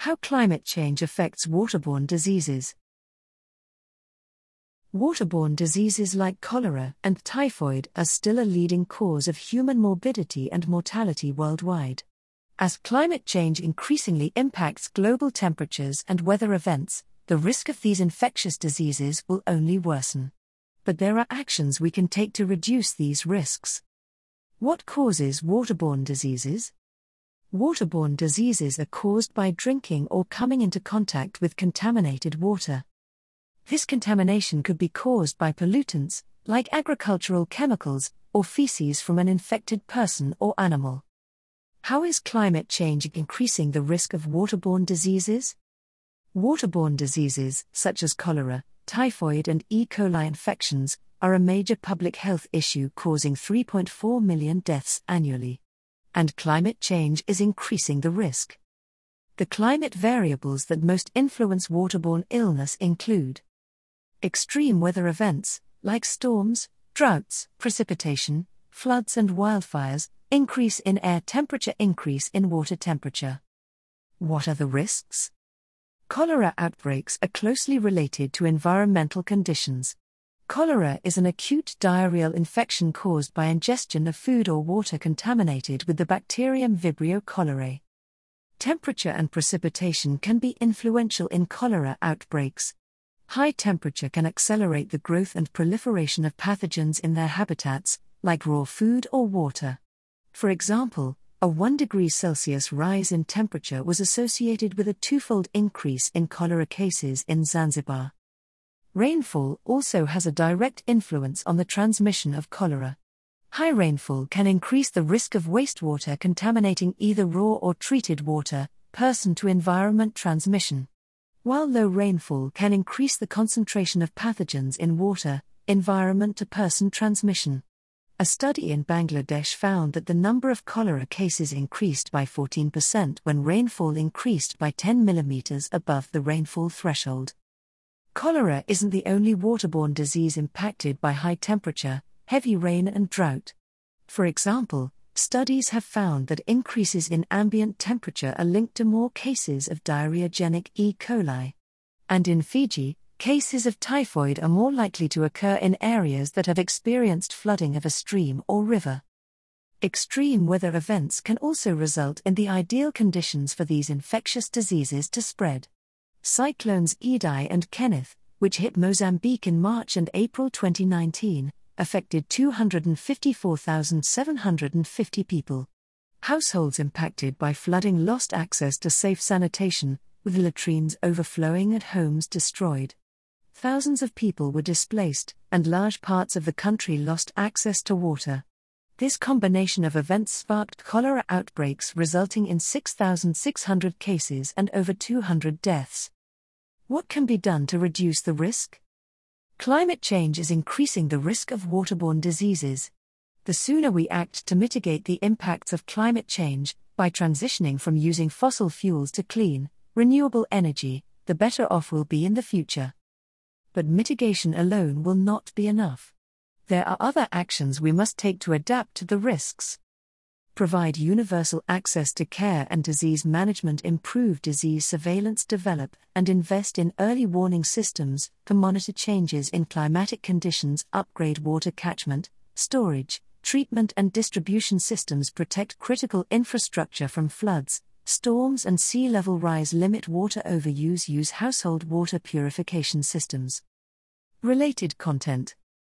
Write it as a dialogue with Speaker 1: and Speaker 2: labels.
Speaker 1: How climate change affects waterborne diseases. Waterborne diseases like cholera and typhoid are still a leading cause of human morbidity and mortality worldwide. As climate change increasingly impacts global temperatures and weather events, the risk of these infectious diseases will only worsen. But there are actions we can take to reduce these risks. What causes waterborne diseases? Waterborne diseases are caused by drinking or coming into contact with contaminated water. This contamination could be caused by pollutants, like agricultural chemicals, or feces from an infected person or animal. How is climate change increasing the risk of waterborne diseases? Waterborne diseases, such as cholera, typhoid and E. coli infections, are a major public health issue causing 3.4 million deaths annually. And climate change is increasing the risk. The climate variables that most influence waterborne illness include extreme weather events, like storms, droughts, precipitation, floods and wildfires, increase in air temperature, increase in water temperature. What are the risks? Cholera outbreaks are closely related to environmental conditions. Cholera is an acute diarrheal infection caused by ingestion of food or water contaminated with the bacterium Vibrio cholerae. Temperature and precipitation can be influential in cholera outbreaks. High temperature can accelerate the growth and proliferation of pathogens in their habitats, like raw food or water. For example, a 1 degree Celsius rise in temperature was associated with a twofold increase in cholera cases in Zanzibar. Rainfall also has a direct influence on the transmission of cholera. High rainfall can increase the risk of wastewater contaminating either raw or treated water, person-to-environment transmission. While low rainfall can increase the concentration of pathogens in water, environment-to-person transmission. A study in Bangladesh found that the number of cholera cases increased by 14% when rainfall increased by 10 mm above the rainfall threshold. Cholera isn't the only waterborne disease impacted by high temperature, heavy rain and drought. For example, studies have found that increases in ambient temperature are linked to more cases of diarrheogenic E. coli. And in Fiji, cases of typhoid are more likely to occur in areas that have experienced flooding of a stream or river. Extreme weather events can also result in the ideal conditions for these infectious diseases to spread. Cyclones Idai and Kenneth, which hit Mozambique in March and April 2019, affected 254,750 people. Households impacted by flooding lost access to safe sanitation, with latrines overflowing and homes destroyed. Thousands of people were displaced, and large parts of the country lost access to water. This combination of events sparked cholera outbreaks, resulting in 6,600 cases and over 200 deaths. What can be done to reduce the risk? Climate change is increasing the risk of waterborne diseases. The sooner we act to mitigate the impacts of climate change, by transitioning from using fossil fuels to clean, renewable energy, the better off we'll be in the future. But mitigation alone will not be enough. There are other actions we must take to adapt to the risks. Provide universal access to care and disease management, improve disease surveillance, develop and invest in early warning systems to monitor changes in climatic conditions, upgrade water catchment, storage, treatment and distribution systems, protect critical infrastructure from floods, storms and sea level rise, limit water overuse, use household water purification systems. Related content.